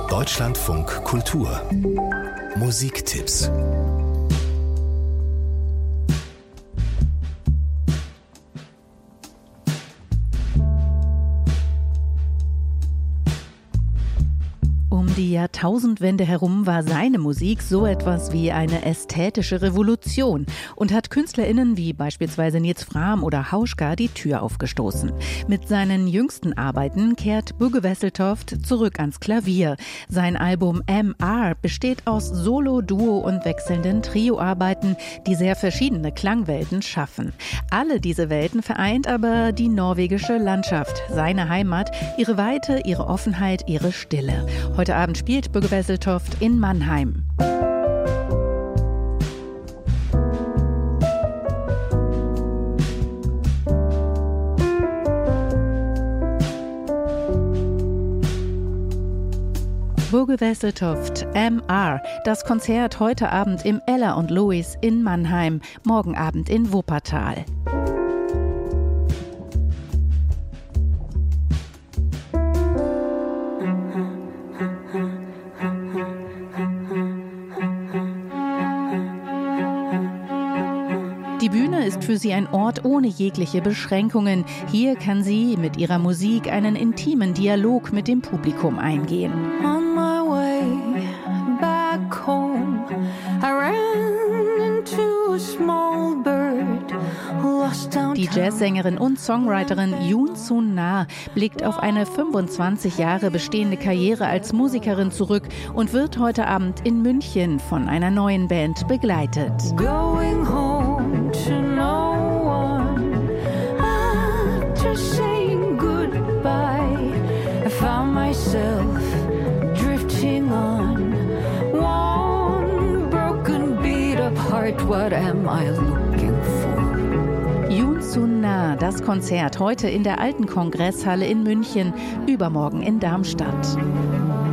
Deutschlandfunk Kultur Musiktipps. Um die Jahrtausendwende herum war seine Musik so etwas wie eine ästhetische Revolution und hat KünstlerInnen wie beispielsweise Nils Frahm oder Hauschka die Tür aufgestoßen. Mit seinen jüngsten Arbeiten kehrt Bugge Wesseltoft zurück ans Klavier. Sein Album MR besteht aus Solo-, Duo- und wechselnden Trioarbeiten, die sehr verschiedene Klangwelten schaffen. Alle diese Welten vereint aber die norwegische Landschaft, seine Heimat, ihre Weite, ihre Offenheit, ihre Stille. Heute Abend spielt Bugge Wesseltoft in Mannheim. Bugge Wesseltoft, MR. Das Konzert heute Abend im Ella und Louis in Mannheim, morgen Abend in Wuppertal. Die Bühne ist für sie ein Ort ohne jegliche Beschränkungen. Hier kann sie mit ihrer Musik einen intimen Dialog mit dem Publikum eingehen. On my way back home, I ran into a small bird lost downtown. Die Jazzsängerin und Songwriterin Yoon Sun-na blickt auf eine 25 Jahre bestehende Karriere als Musikerin zurück und wird heute Abend in München von einer neuen Band begleitet. Going home to no one, after saying goodbye, I found myself drifting on one broken beat of heart. What am I looking for? Yoon Sun-na, das Konzert heute in der Alten Kongresshalle in München, übermorgen in Darmstadt.